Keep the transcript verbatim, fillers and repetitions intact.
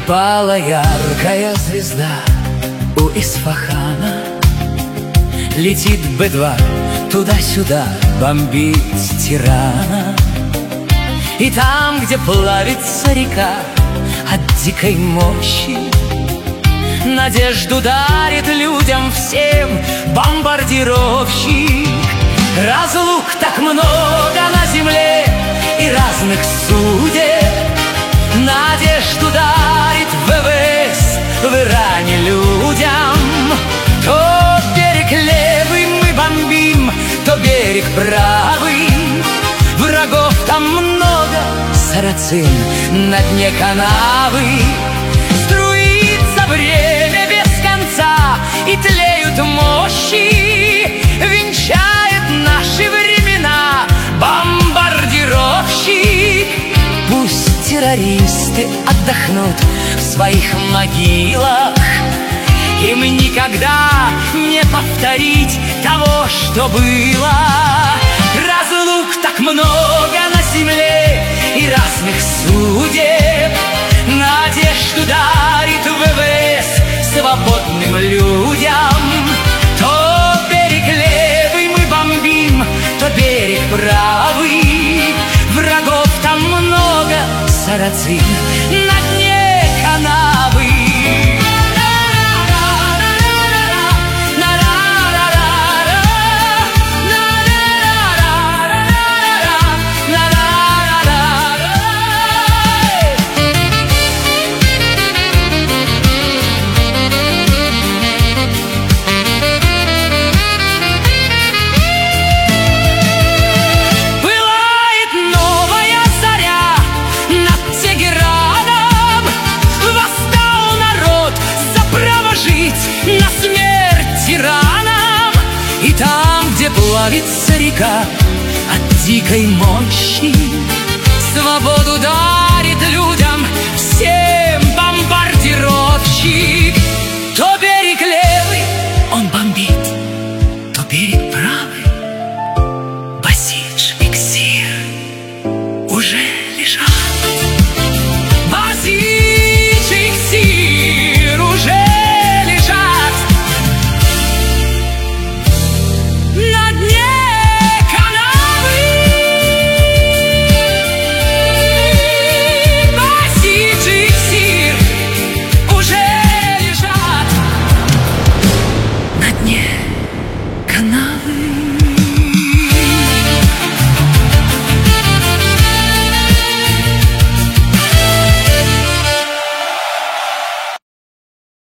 Пала яркая звезда у Исфахана, летит Бэ два туда-сюда бомбить тирана. И там, где плавится река от дикой мощи, надежду дарит людям всем бомбардировщик. Разлук так много на земле и разных судеб, надежду дарит вэ вэ эс в Иране людям. То берег левый мы бомбим, то берег правый. Врагов там много, сарацин на дне канавы. Струится время без конца, и тлеют мощи. Венчает наши времена бомбардировщик. Пусть террористы отдохнут в своих могилах, им никогда не повторить того, что было. Разлук так много на земле и разных судеб, надежду дарит вэ вэ эс свободным людям. То берег левый мы бомбим, то берег правый. Врагов там много, сарацин на дне канавы. На смерть тиранам. И там, где плавится река от дикой мощи, свободу дарит людям всем бомбардировщик.